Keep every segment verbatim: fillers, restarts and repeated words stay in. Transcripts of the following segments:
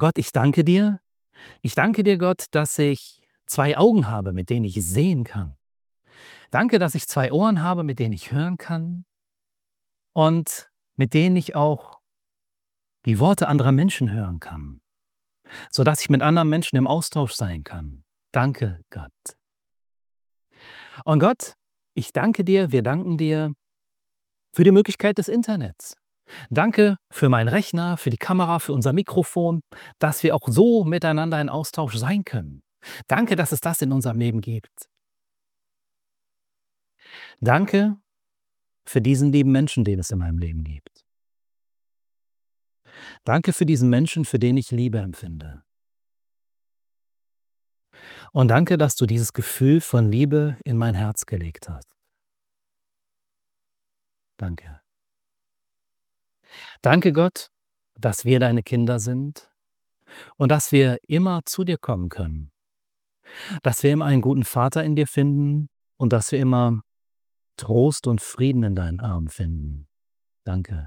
Gott, ich danke dir. Ich danke dir, Gott, dass ich zwei Augen habe, mit denen ich sehen kann. Danke, dass ich zwei Ohren habe, mit denen ich hören kann und mit denen ich auch die Worte anderer Menschen hören kann, sodass ich mit anderen Menschen im Austausch sein kann. Danke, Gott. Und Gott, ich danke dir, wir danken dir für die Möglichkeit des Internets. Danke für meinen Rechner, für die Kamera, für unser Mikrofon, dass wir auch so miteinander in Austausch sein können. Danke, dass es das in unserem Leben gibt. Danke für diesen lieben Menschen, den es in meinem Leben gibt. Danke für diesen Menschen, für den ich Liebe empfinde. Und danke, dass du dieses Gefühl von Liebe in mein Herz gelegt hast. Danke. Danke, Gott, dass wir deine Kinder sind und dass wir immer zu dir kommen können. Dass wir immer einen guten Vater in dir finden und dass wir immer Trost und Frieden in deinen Armen finden. Danke.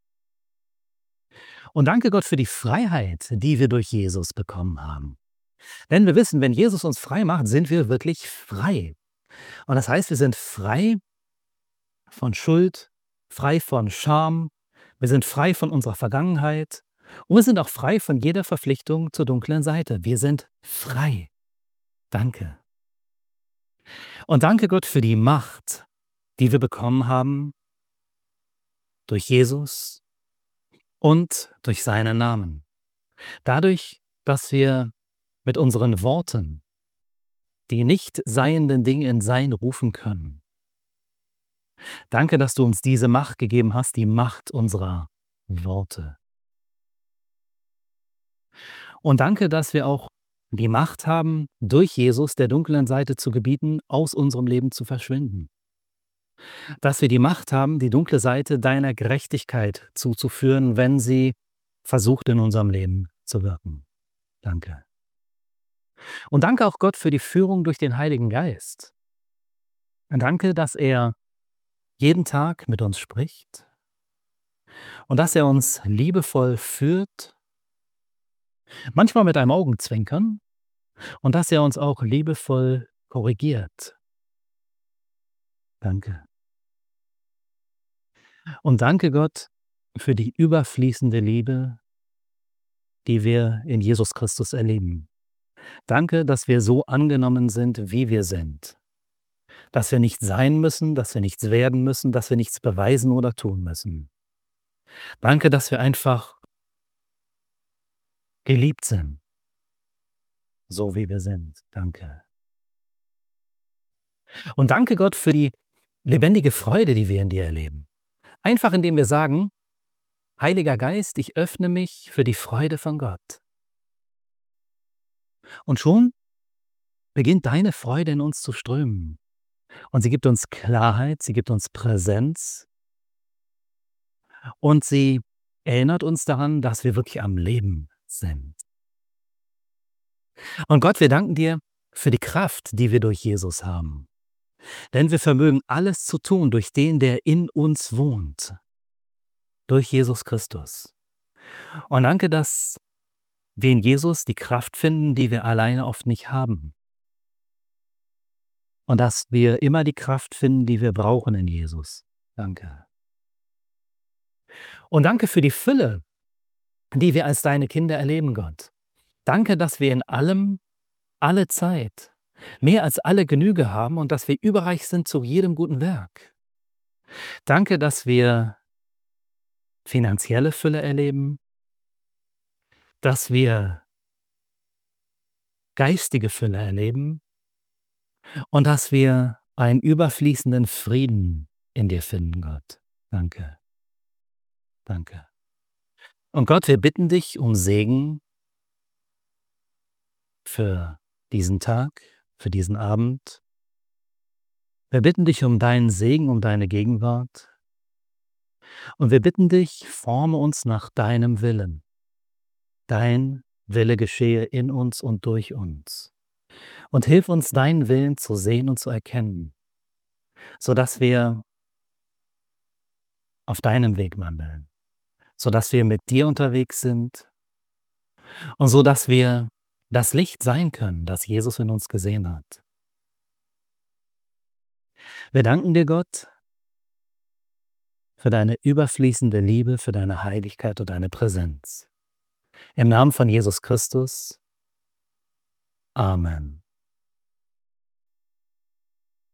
Und danke, Gott, für die Freiheit, die wir durch Jesus bekommen haben. Denn wir wissen, wenn Jesus uns frei macht, sind wir wirklich frei. Und das heißt, wir sind frei von Schuld, frei von Scham, wir sind frei von unserer Vergangenheit und wir sind auch frei von jeder Verpflichtung zur dunklen Seite. Wir sind frei. Danke. Und danke, Gott, für die Macht, die wir bekommen haben durch Jesus und durch seinen Namen. Dadurch, dass wir mit unseren Worten die nicht seienden Dinge in Sein rufen können. Danke, dass du uns diese Macht gegeben hast, die Macht unserer Worte. Und danke, dass wir auch die Macht haben, durch Jesus der dunklen Seite zu gebieten, aus unserem Leben zu verschwinden. Dass wir die Macht haben, die dunkle Seite deiner Gerechtigkeit zuzuführen, wenn sie versucht, in unserem Leben zu wirken. Danke. Und danke auch Gott für die Führung durch den Heiligen Geist. Und danke, dass er jeden Tag mit uns spricht und dass er uns liebevoll führt, manchmal mit einem Augenzwinkern, und dass er uns auch liebevoll korrigiert. Danke. Und danke Gott für die überfließende Liebe, die wir in Jesus Christus erleben. Danke, dass wir so angenommen sind, wie wir sind. Dass wir nicht sein müssen, dass wir nichts werden müssen, dass wir nichts beweisen oder tun müssen. Danke, dass wir einfach geliebt sind, so wie wir sind. Danke. Und danke Gott für die lebendige Freude, die wir in dir erleben. Einfach indem wir sagen, Heiliger Geist, ich öffne mich für die Freude von Gott. Und schon beginnt deine Freude in uns zu strömen. Und sie gibt uns Klarheit, sie gibt uns Präsenz und sie erinnert uns daran, dass wir wirklich am Leben sind. Und Gott, wir danken dir für die Kraft, die wir durch Jesus haben. Denn wir vermögen alles zu tun durch den, der in uns wohnt. Durch Jesus Christus. Und danke, dass wir in Jesus die Kraft finden, die wir alleine oft nicht haben. Und dass wir immer die Kraft finden, die wir brauchen in Jesus. Danke. Und danke für die Fülle, die wir als deine Kinder erleben, Gott. Danke, dass wir in allem, alle Zeit, mehr als alle Genüge haben und dass wir überreich sind zu jedem guten Werk. Danke, dass wir finanzielle Fülle erleben, dass wir geistige Fülle erleben und dass wir einen überfließenden Frieden in dir finden, Gott. Danke. Danke. Und Gott, wir bitten dich um Segen für diesen Tag, für diesen Abend. Wir bitten dich um deinen Segen, um deine Gegenwart. Und wir bitten dich, forme uns nach deinem Willen. Dein Wille geschehe in uns und durch uns. Und hilf uns, deinen Willen zu sehen und zu erkennen, sodass wir auf deinem Weg wandeln, sodass wir mit dir unterwegs sind und so, dass wir das Licht sein können, das Jesus in uns gesehen hat. Wir danken dir, Gott, für deine überfließende Liebe, für deine Heiligkeit und deine Präsenz. Im Namen von Jesus Christus. Amen.